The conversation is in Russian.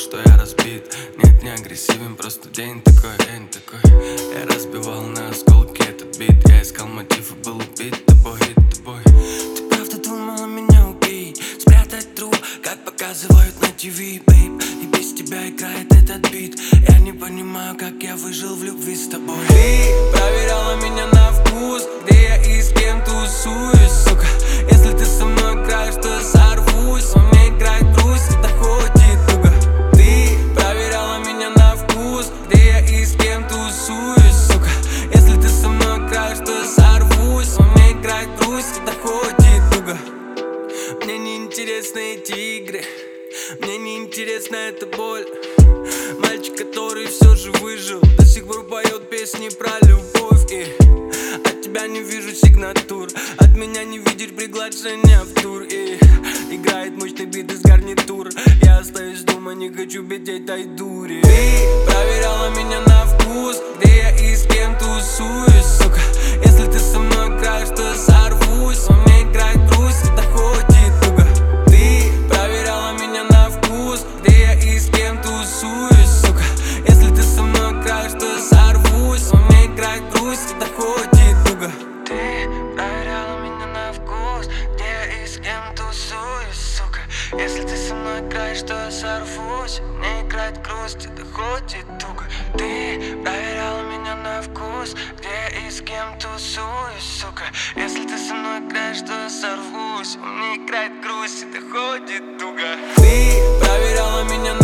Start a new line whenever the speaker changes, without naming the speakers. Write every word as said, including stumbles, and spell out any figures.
что я разбит. Нет, не агрессивен, просто день такой, день такой. Я разбивал на осколки этот бит. Я искал мотив и был убит тобой, тобой. Ты правда думала меня убить, спрятать труп, как показывают на ти ви, бейб. И без тебя играет этот бит. Я не понимаю, как я выжил в любви с тобой. Ты проверяла меня на вкус, где я и с кем тусуюсь, сука. Если ты со мной играешь, то сорвусь. Он мне играет грусть, это ходит туго. Ты проверяла меня на вкус, где я и с кем тусуюсь, сука. Если ты со мной играешь, то сорвусь. Он мне играет грусть, это ходит туго. Мне не интересны эти игры, мне не интересна эта боль. Мальчик, который все же выжил, до сих пор поет песни про любовь. И от тебя не вижу сигнатур, от меня не видишь приглашения в тур. И играет мощный бит из гарнитур. Я остаюсь дома, не хочу петь этой дури. Ты проверяла меня на вкус, где я и с кем тусуюсь, сука. Если ты со мной играешь, то сорвусь. Он мне играет грусть, это ходит туго. Ты проверяла меня на вкус, где я и с кем тусуюсь, сука. Если ты со мной играешь, то сорвусь. Он мне играет грусть, это ходит туго. Ты проверяла меня на вкус, где я и с кем тусуюсь, сука. Если ты со мной играешь, то сорвусь. Мне играет грусть, это ходит туго. Ты проверяла меня на вкус, где я и с кем тусуюсь, сука. Если ты со мной играешь, то сорвусь. Мне играет грусть, это ходит туго. Ты проверяла меня на